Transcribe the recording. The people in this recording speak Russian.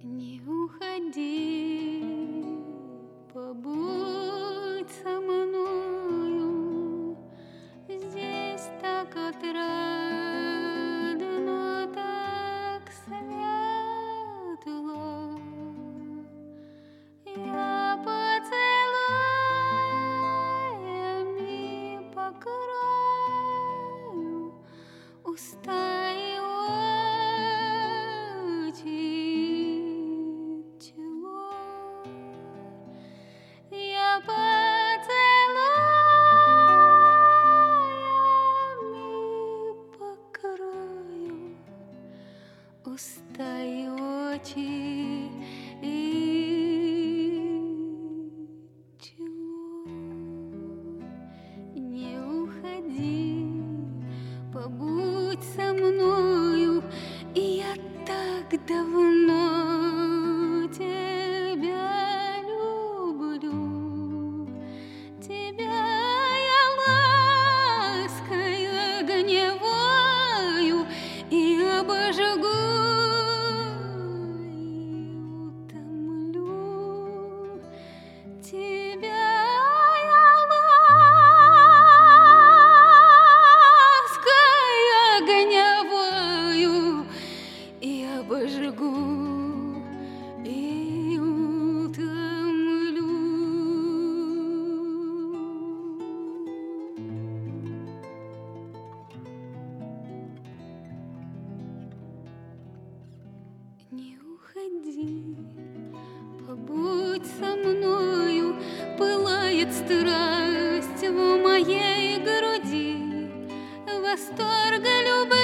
Не уходи, побудь со мною, здесь так отрадно, так светло. Я поцелуями покрою уста и очи, чело. Я поцелуями покрою уста и очи и чело. Не уходи, побудь со мною, и я так давно тебя люблю. Тебя я лаской огневою и обожгу, и утомлю. Тебя я лаской огневою и обожгу, и утомлю. Не уходи, побудь со мною, пылает страсть в моей груди, восторга любви.